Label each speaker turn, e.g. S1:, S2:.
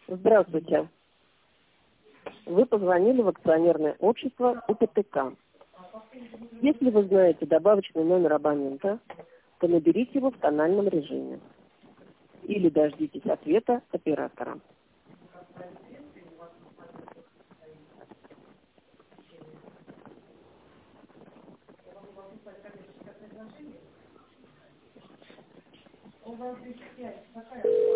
S1: Здравствуйте. Вы позвонили в акционерное общество УПТК. Если вы знаете добавочный номер абонента, то наберите его в тональном режиме. Или дождитесь ответа оператора.
S2: У вас здесь какая?